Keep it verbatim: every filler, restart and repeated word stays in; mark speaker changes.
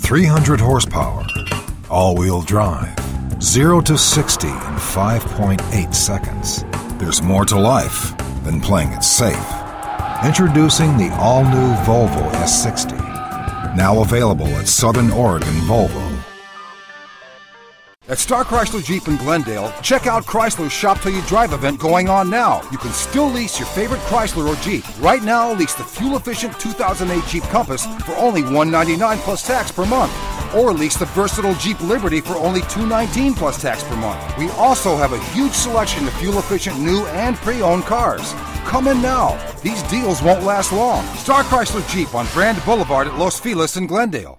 Speaker 1: three hundred horsepower, all-wheel drive, zero to sixty in five point eight seconds. There's more to life than playing it safe. Introducing the all-new Volvo S sixty. Now available at Southern Oregon Volvo.
Speaker 2: At Star Chrysler Jeep in Glendale, check out Chrysler's Shop Till You Drive event going on now. You can still lease your favorite Chrysler or Jeep. Right now, lease the fuel-efficient two thousand eight Jeep Compass for only one hundred ninety-nine dollars plus tax per month. Or lease the versatile Jeep Liberty for only two hundred nineteen dollars plus tax per month. We also have a huge selection of fuel-efficient new and pre-owned cars. Come in now. These deals won't last long. Star Chrysler Jeep on Brand Boulevard at Los Feliz in Glendale.